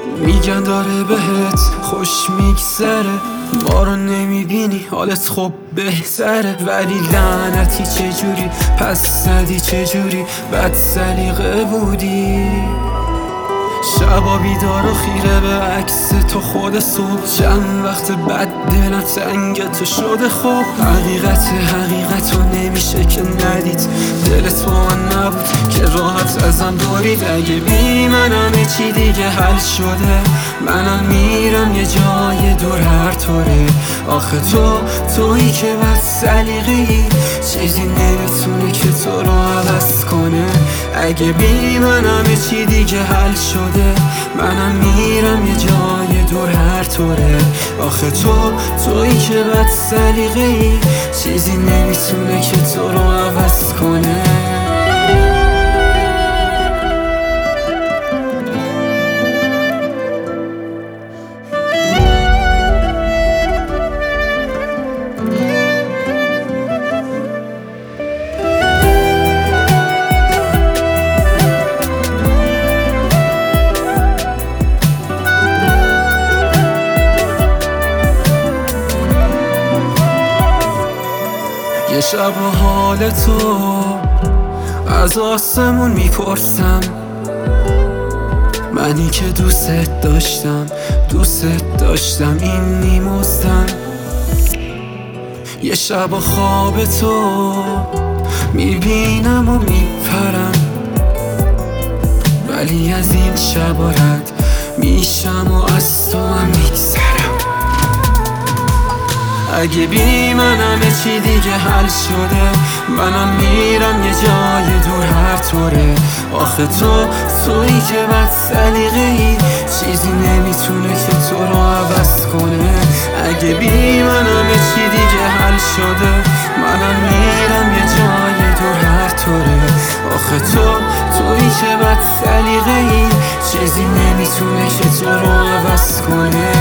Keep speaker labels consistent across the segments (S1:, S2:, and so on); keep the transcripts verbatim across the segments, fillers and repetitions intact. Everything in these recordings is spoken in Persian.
S1: میگن داره بهت خوش میگذره، ما رو نمیبینی حالت خوب بهتره، ولی لعنتی چجوری پس زدی، چجوری بد سلیقه بودی. شبا بیدار و خیره به عکس تو خود صبح، چند وقت بد دلم تنگ تو شده. خب حقیقت حقیقت رو نمیشه که ندید، دلت با من نبود که راحت ازم برید. اگه بی منم چی دیگه حل شده، منم میرم یه جای دور هر طوره. آخه تو تویی که بد سلیقه‌ای، چیزی نمیتونه که تو رو عوض کنه. اگه بی منم چی دیگه حل شده، منم میرم یه جای دور هر طوره. آخه تو تویی که بد سلیقه‌ای، چیزی نمیتونه که تو رو عوض کنه. یه شب و حال تو از آسمون میپرسم، منی که دوست داشتم دوست داشتم این میموزدم. یه شب و خواب تو میبینم و میپرم، ولی از این شب رد میشم و از تو هم میگذرم. اگه بی منم چی دیگه حل شده، منم میرم یه جای دور هر طوره. آخه تو تویی که بد سلیقه‌ای، چیزی نمیتونه که تو رو عوض کنه. اگه بی منم چی دیگه حل شده، منم میرم یه جای دور هر طوره. آخه تو تویی که بد سلیقه‌ای، چیزی نمیتونه که تو رو عوض کنه.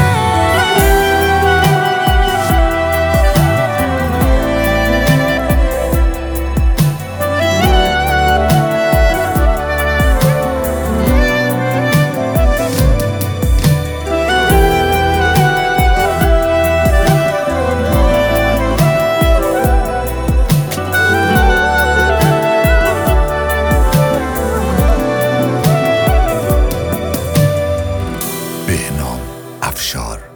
S2: بهنام افشار.